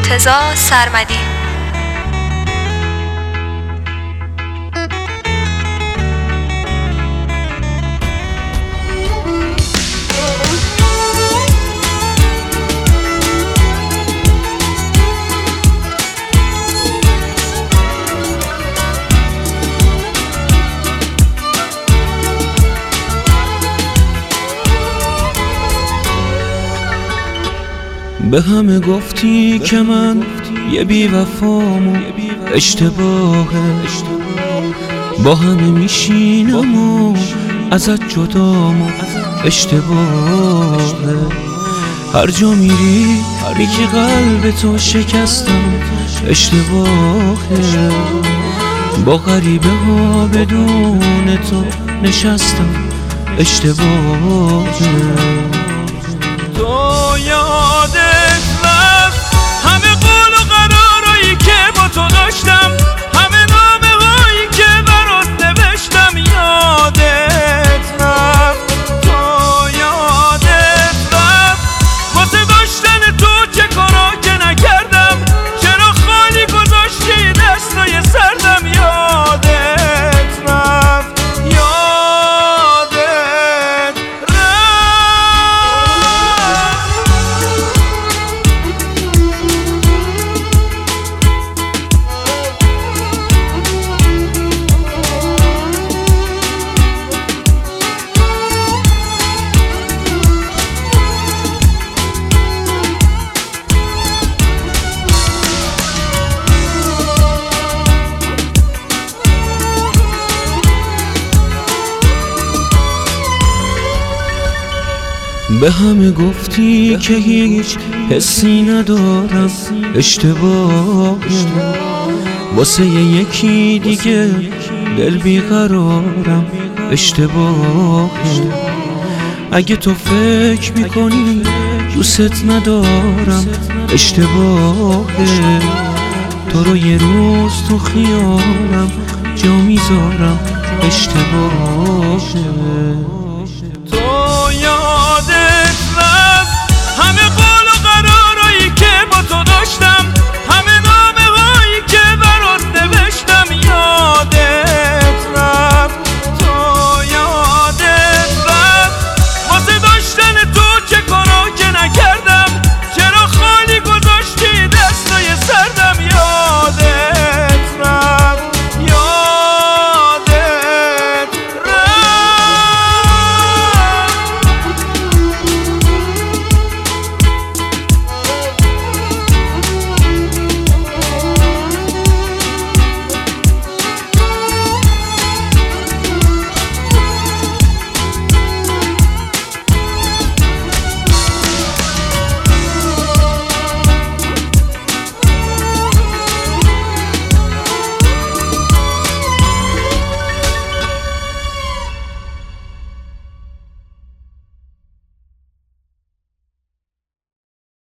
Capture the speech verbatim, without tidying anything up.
مرتضی سرمدی. به همه گفتی که من یه بی وفام و اشتباهه، با همه میشینم و ازت جدام و اشتباهه. هر جا میری میگی قلب تو شکستم، اشتباهه. با غریبه ها بدون تو نشستم، اشتباهه. تو یادت رفت همه قول و قرارایی که با تو داشتم، همه نامه هایی که برات نوشتم. یادت رفت، تو یادت رفت واسه داشتن تو چه کارا که نکردم، چرا خالی گذاشتی دستای سردم. یادت رفت، به همه گفتی که هیچ حسی ندارم، اشتباهه. واسه یکی دیگه دل بیقرارم، اشتباهه. اگه تو فکر میکنی دوست ندارم، اشتباهه. تو رو یه روز تو خیالم جا میذارم، اشتباهه.